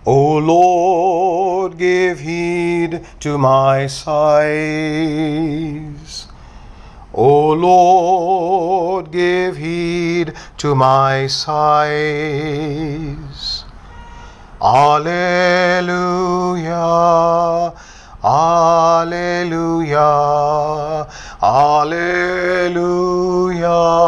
O Lord, give heed to my sighs. O Lord, give heed to my sighs. Alleluia, Alleluia, Alleluia.